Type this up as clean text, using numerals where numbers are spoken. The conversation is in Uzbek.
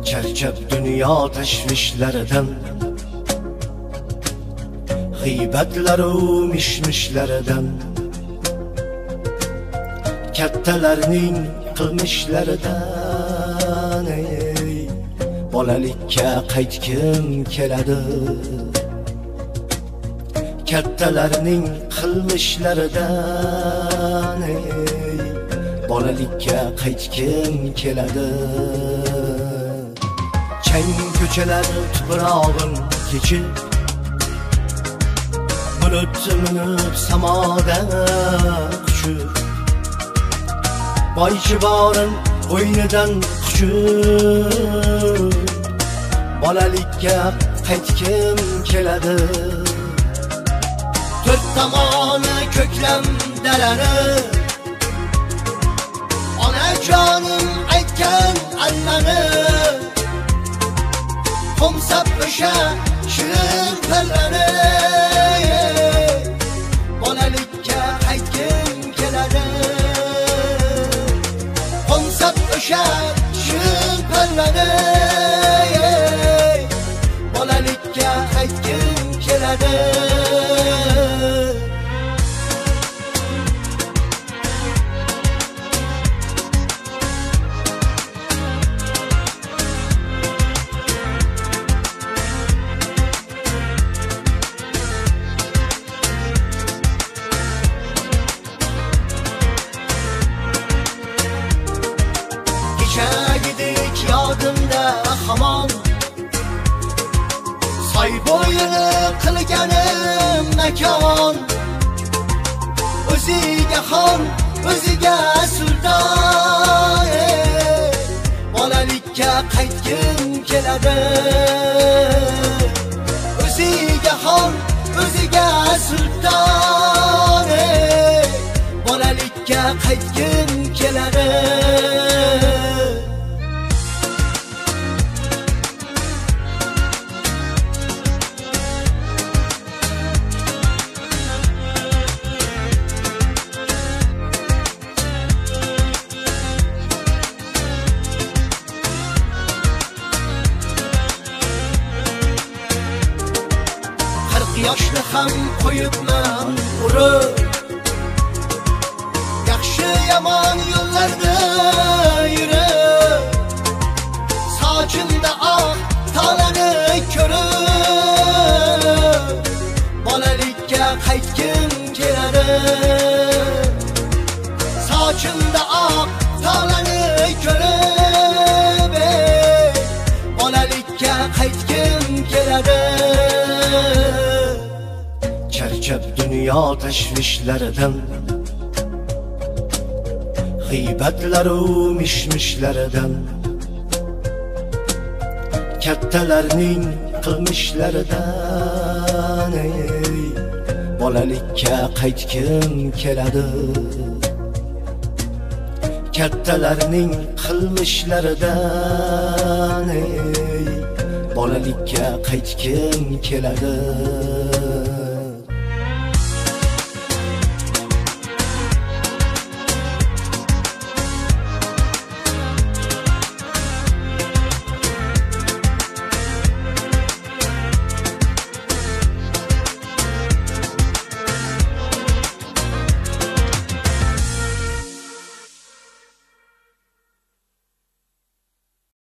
charchab dunyo tashvishlaridan, g'iybatlaru mishmishlaridan, kattalarning qilmishlaridan bolalikka qaytgim keladi. Kattalarning qilmishlaridan bolalikka qaytgim keladi. Chang ko'chalar tuprog'in kechib, bulut minib samoda quchib, boychiborin o'ynidan quchib, bolalikka qaytgim keladi. To'rt tomoni ko'klam dalani, onajonim aytgan allani, qo'msab o'sha shirin pallani, bolalikka qaytgim keladi. Qo'msab o'sha shirin pallani, bolalikka qaytgim keladi. Kechagidik yodimda hamon, soy bo'yini qilganim makon, o'ziga xon, o'ziga sulton, bolalikka qaytgim keladi. O'ziga xon, o'ziga sulton, bolalikka qaytgim keladi. Yoshni ham qo'yibman urib, yaxshi yomon yo'llarda yurib, sochimda oq tolani ko'rib, bolalikka qaytgim keladi. Sochimda oq tolani ko'rib, bolalikka qaytgim keladi. Charchab dunyo tashvishlaridan, g'iybatlaru mishmishlaridan, kattalarning qilmishlaridan bolalikka qaytgim keladi. Kattalarning qilmishlaridan bolalikka qaytgim keladi.